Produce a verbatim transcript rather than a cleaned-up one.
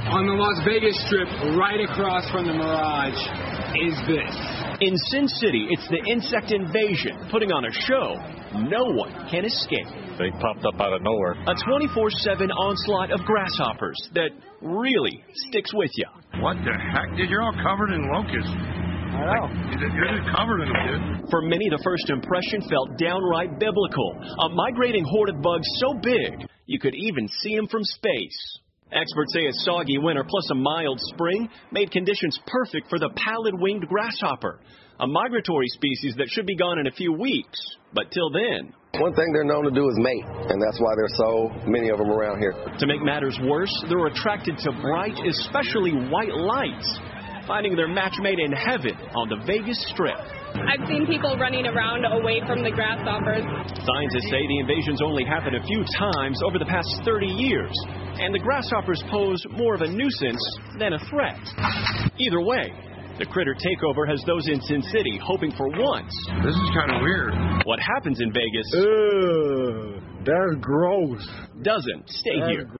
on the Las Vegas Strip, right across from the Mirage, is this. In Sin City, it's the insect invasion, putting on a show no one can escape. They popped up out of nowhere. A twenty-four seven onslaught of grasshoppers that really sticks with you. What the heck? Dude, you're all covered in locusts. I know. Like, you're just covered in them, dude. For many, the first impression felt downright biblical. A migrating horde of bugs so big, you could even see them from space. Experts say a soggy winter plus a mild spring made conditions perfect for the pallid-winged grasshopper, a migratory species that should be gone in a few weeks. But till then... One thing they're known to do is mate, and that's why there's so many of them around here. To make matters worse, they're attracted to bright, especially white lights, finding their match made in heaven on the Vegas Strip. I've seen people running around away from the grasshoppers. Scientists say the invasions only happened a few times over the past thirty years, and the grasshoppers pose more of a nuisance than a threat. Either way, the critter takeover has those in Sin City hoping for once. This is kind of weird. What happens in Vegas Ugh, that's gross. doesn't stay That's here.